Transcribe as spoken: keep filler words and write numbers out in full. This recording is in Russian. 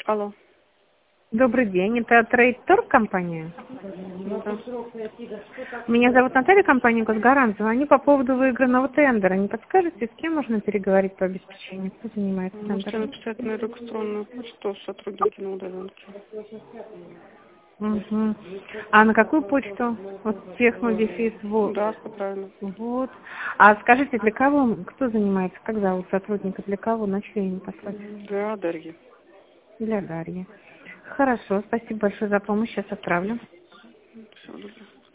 Алло. Добрый день, это Трейд-Торг компания? Да. Меня зовут Наталья, компания Госгарант. Звоню по поводу выигранного тендера. Не подскажете, с кем можно переговорить по обеспечению? Кто занимается Можете тендером? написать на электронную почту сотрудники на удаленке. Угу. А на какую почту? Вот технодефис, вот. Да, все правильно. Вот. А скажите, для кого, кто занимается, как зовут сотрудника, для кого, на чье имя послать? Да, Дарья. Для Дарьи. Хорошо, спасибо большое за помощь, сейчас отправлю. Всего доброго.